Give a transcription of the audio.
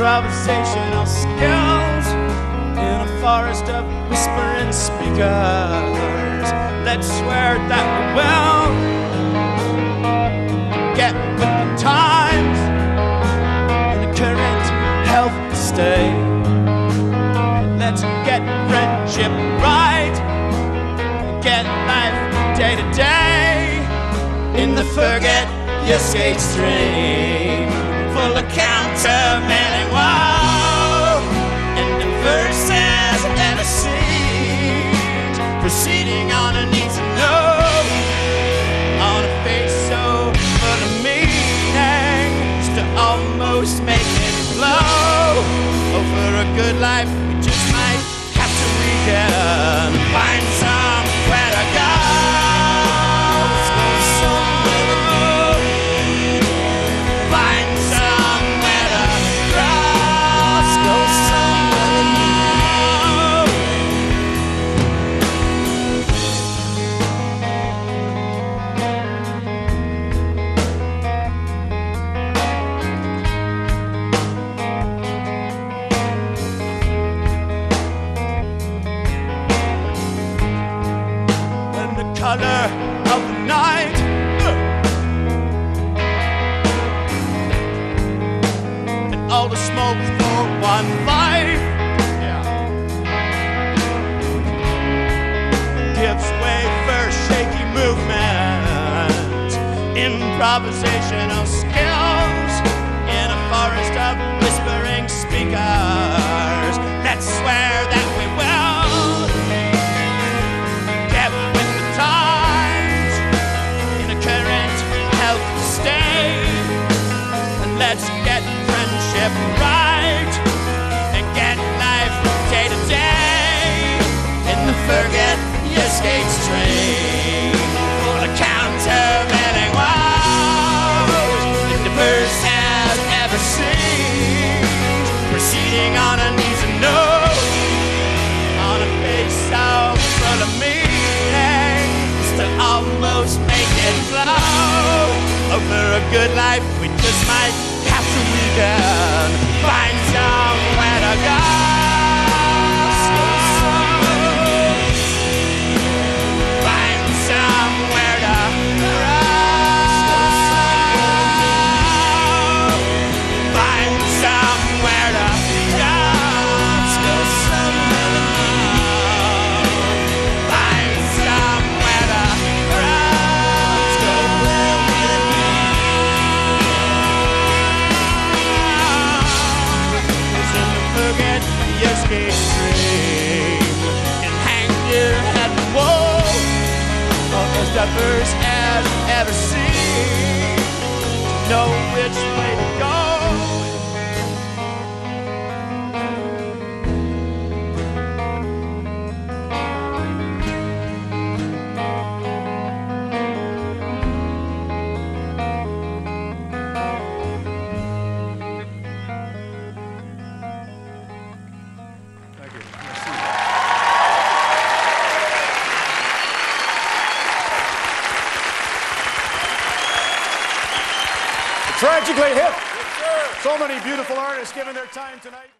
improvisational skills in a forest of whispering speakers. Let's swear that we will get with the times in the current health state. Let's get friendship right, get life day to day in the forget your skate stream, full of countermanding woe and the verses ever seemed, proceeding on a need to know, on a face so full of meaning, just to almost make it flow. Oh, for a good life we just might have to weaken, find somewhere to go. Let's go somewhere to go. Find somewhere to grow. Let's go somewhere to go. And the color of the night and all the smoke for one life gives way for shaky movement, improvisational skills in a forest of whispering speakers. Let's swear that we will get with the times in a current health state, and let's get friendship right and get life day to day in the forget your skate stream, full of countermanding woes and diverse has ever seen, proceeding on a need to know, on a face so full of meaning, still almost make it flow. Over a good life we just might have to weaken, find somewhere to go. Find somewhere to grow. Find somewhere to go. Let's go somewhere to go. Find somewhere to grow. Let's go where we forget your skate stream and hang your head and whoa, or as diverse as ever seen, know which way to go. Thank you. Tragically hip. So many beautiful artists giving their time tonight.